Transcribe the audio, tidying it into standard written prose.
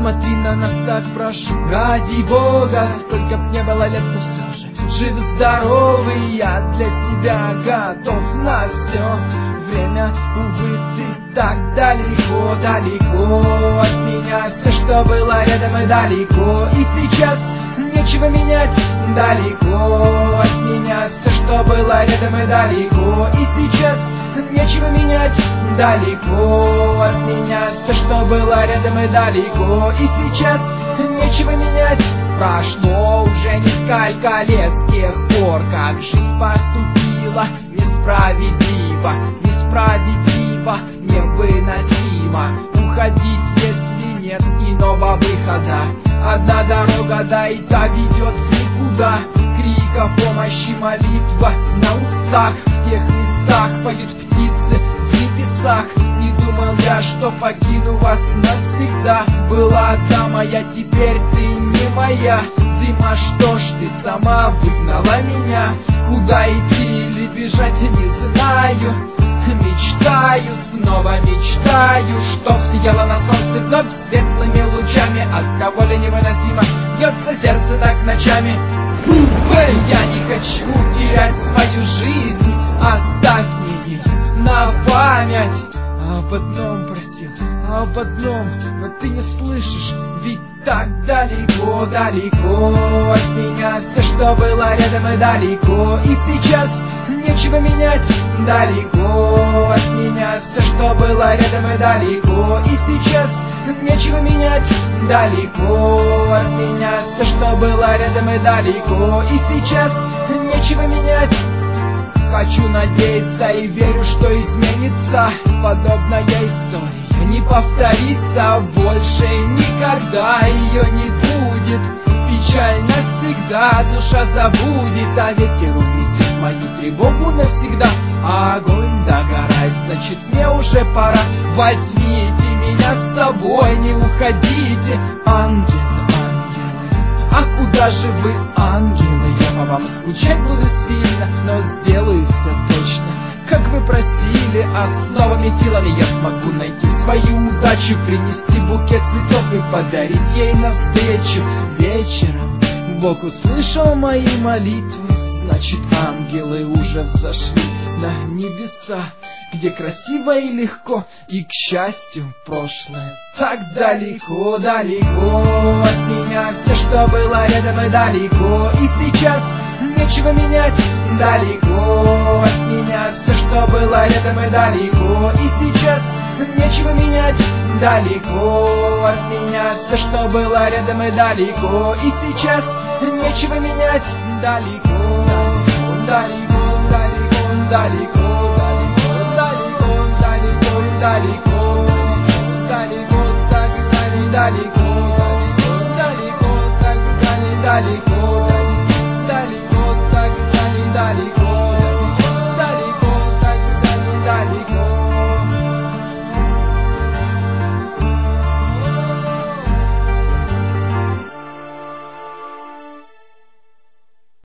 смотри на нас так, прошу, ради Бога. Сколько б не было лет, но все же жив-здоровый, я для тебя готов на все. Время, увы, ты так далеко, далеко от меня. Все, что было рядом, и далеко. И сейчас нечего менять, далеко от меня. Все, что было рядом, и далеко. И сейчас нечего менять, далеко от меня. Все, что было рядом, и далеко. И сейчас нечего менять. Прошло уже несколько лет с тех пор, как жизнь поступила несправедливо, несправедливо, невыносимо. Уходить, если нет иного выхода. Одна дорога, да и та ведет в никуда. Крик о помощи, молитва на устах. В тех местах поют птицы в небесах. Не думал я, что покину вас навсегда. Была та моя, теперь ты не моя. Зима, что ж ты сама выгнала меня? Куда идти или бежать, не знаю. Мечтаю, снова мечтаю, чтоб сияло на солнце вновь светлыми лучами. От кого ли невыносимо бьется сердце так ночами. Я не хочу терять свою жизнь, оставь мне ее на память. Об одном просил, об одном, но ты не слышишь, ведь так далеко, далеко от меня. Все, что было рядом, и далеко. И сейчас нечего менять, далеко от меня. Все, что было рядом, и далеко. И сейчас нечего менять, далеко от меня. Все, что было рядом, и далеко. И сейчас нечего менять. Хочу надеяться и верю, что изменится подобная история, не повторится больше никогда. Ее не будет, печаль навсегда душа забудет. А ветер унесет мою тревогу навсегда. А огонь догорает, значит мне уже пора. Возьмите меня с собой, не уходите. Ангелы, ангелы, а куда же вы, ангелы? Я по вам скучать буду сильно, но сделаю все точно, как вы просили. А с новыми силами я смогу найти свою удачу, принести букет цветов и подарить ей навстречу. Вечером Бог услышал мои молитвы, значит ангелы уже взошли на небеса, где красиво и легко, и, к счастью, прошлое так далеко, далеко от меня. Все, что было рядом, и далеко. И сейчас нечего менять, далеко от меня. Все, что было рядом, и далеко. И сейчас нечего менять, далеко от меня. Все, что было рядом, и далеко. И сейчас нечего менять, далеко, далеко, далеко, далеко.